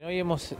Hoy hemos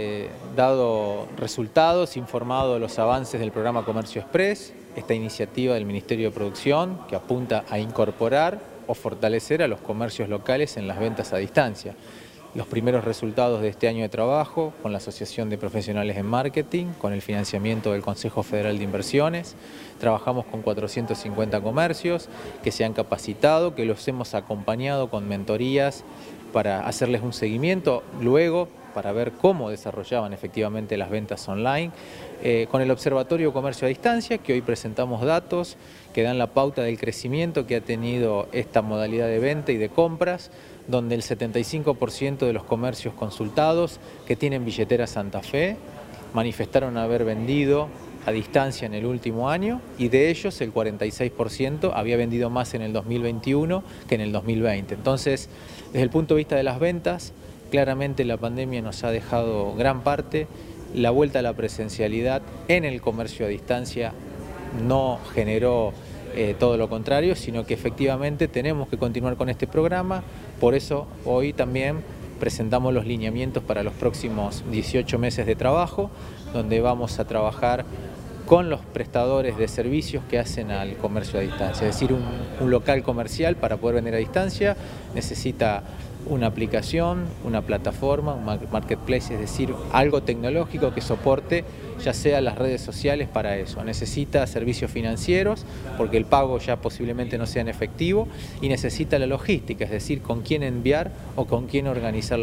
dado resultados, informado los avances del programa Comercio Express, esta iniciativa del Ministerio de Producción que apunta a incorporar o fortalecer a los comercios locales en las ventas a distancia. Los primeros resultados de este año de trabajo con la Asociación de Profesionales en Marketing, con el financiamiento del Consejo Federal de Inversiones. Trabajamos con 450 comercios que se han capacitado, que los hemos acompañado con mentorías para hacerles un seguimiento, luego para ver cómo desarrollaban efectivamente las ventas online, con el Observatorio Comercio a Distancia, que hoy presentamos datos que dan la pauta del crecimiento que ha tenido esta modalidad de venta y de compras, donde el 75% de los comercios consultados que tienen billetera Santa Fe manifestaron haber vendido a distancia en el último año, y de ellos el 46% había vendido más en el 2021 que en el 2020. Entonces, desde el punto de vista de las ventas, claramente la pandemia nos ha dejado gran parte. La vuelta a la presencialidad en el comercio a distancia no generó todo lo contrario, sino que efectivamente tenemos que continuar con este programa. Por eso hoy también presentamos los lineamientos para los próximos 18 meses de trabajo, donde vamos a trabajar con los prestadores de servicios que hacen al comercio a distancia. Es decir, un local comercial para poder vender a distancia necesita una aplicación, una plataforma, un marketplace, es decir, algo tecnológico que soporte ya sea las redes sociales para eso. Necesita servicios financieros porque el pago ya posiblemente no sea en efectivo, y necesita la logística, es decir, con quién enviar o con quién organizar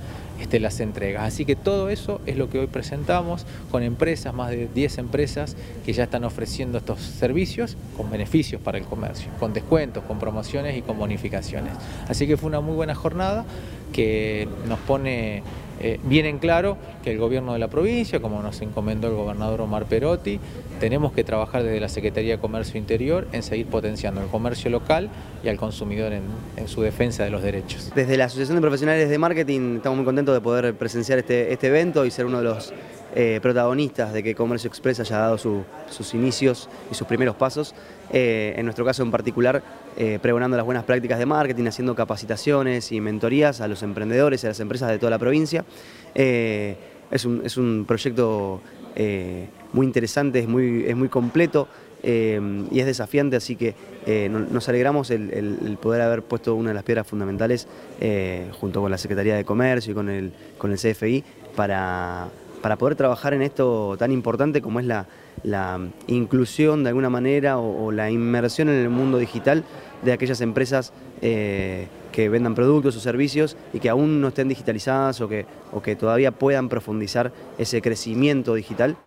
las entregas. Así que todo eso es lo que hoy presentamos con empresas, más de 10 empresas que ya están ofreciendo estos servicios con beneficios para el comercio, con descuentos, con promociones y con bonificaciones. Así que fue una muy buena jornada que nos pone bien en claro que el gobierno de la provincia, como nos encomendó el gobernador Omar Perotti, tenemos que trabajar desde la Secretaría de Comercio Interior en seguir potenciando el comercio local y al consumidor en su defensa de los derechos. Desde la Asociación de Profesionales de Marketing estamos muy contentos de poder presenciar este evento y ser uno de los protagonistas de que Comercio Express haya dado sus inicios y sus primeros pasos. En nuestro caso en particular, pregonando las buenas prácticas de marketing, haciendo capacitaciones y mentorías a los emprendedores y a las empresas de toda la provincia. Es un proyecto muy interesante, es muy completo y es desafiante, así que nos alegramos el poder haber puesto una de las piedras fundamentales junto con la Secretaría de Comercio y con el CFI para poder trabajar en esto tan importante como es la inclusión de alguna manera o la inmersión en el mundo digital de aquellas empresas que vendan productos o servicios y que aún no estén digitalizadas o que todavía puedan profundizar ese crecimiento digital.